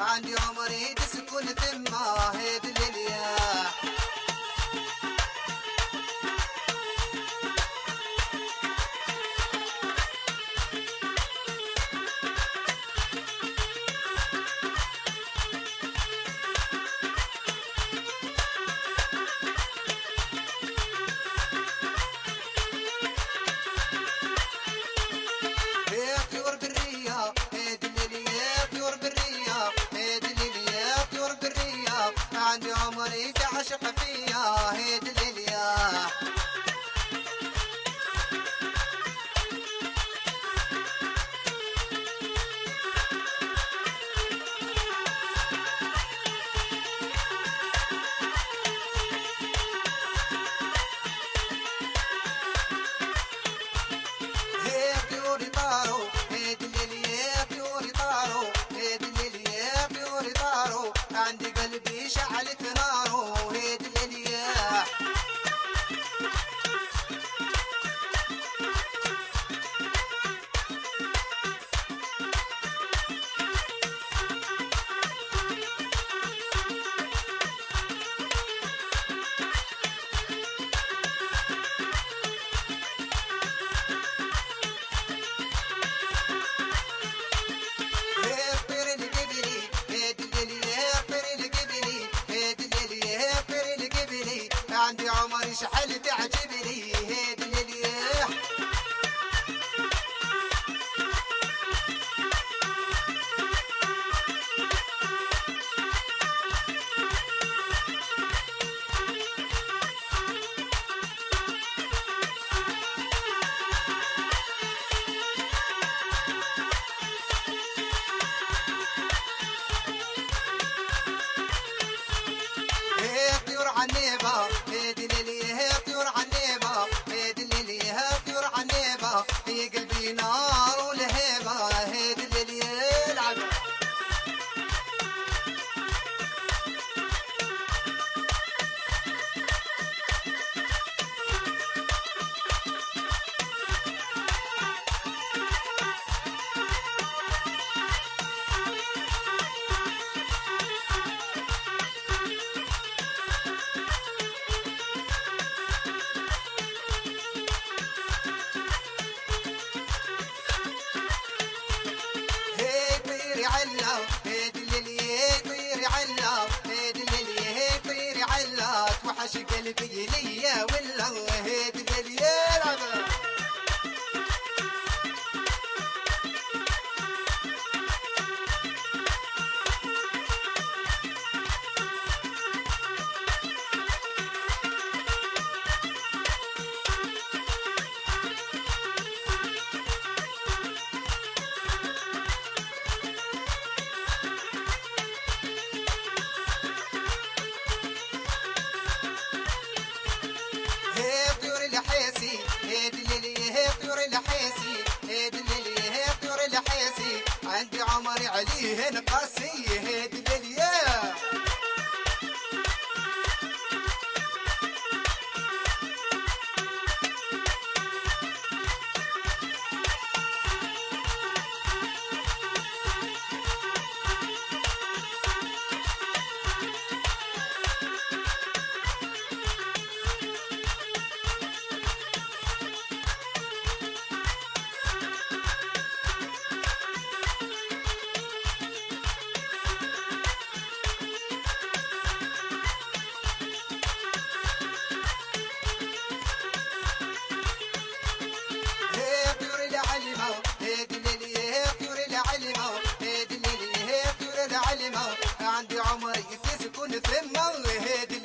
عندي عمري تسكن ثمه هيد الليليا. عندي عمري تعشق فيها هيد الليليا. هي طيوري طاروا هيد الليليا، طيوري طاروا هيد الليليا، طيوري طاروا عندي قلبي شعلت ناره هيد الليليا. عندي عمري شحال تعجبني هيد الليليا. طيور عنيبة هيد الليليا، طيور عنيبة هيد الليليا، طيور عنيبة في قلبي نار ولهيبة هيد الليليا. العبها علا هيد الليليا، طيري علا هيد الليليا، طيري علا توحش قلبي ليا ولا هيد الليليا. العبها هيد الليليا، طيور الحيسي هيد الليليا، طيور الحيسي عندي عمري عليه نقاسي هيد الليليا. هيد الليليا، طيور العلمة هيد الليليا، طيور العلمة عندي عمري تسكن ثمه هيد